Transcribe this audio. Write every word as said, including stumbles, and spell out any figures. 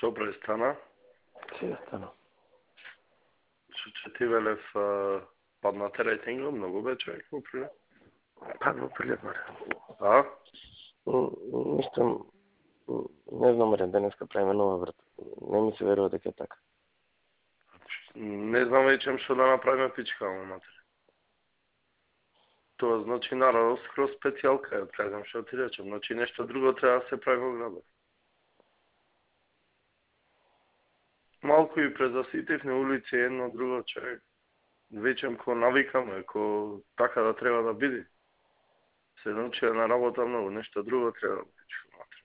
Што престана? Си остана. Што че ти велев паднате рейтинга многу бе човек во прилет? Пак во прилет, маре. А? М, Ништо, м, не знам, маре, денеска правиме нова, брат. Не ми се верува дека е така. Не знам вечем што да направиме пичка, ама матер. Тоа значи наравно скроз специјалка, ја кажам што ти речем, значи нешто друго треба да се прави во градот. Малку и презаситив на улици едно друго човек. Вечем ко навикаме, ко така да треба да биде. Се научи на работа многу, нешто друго треба да биде.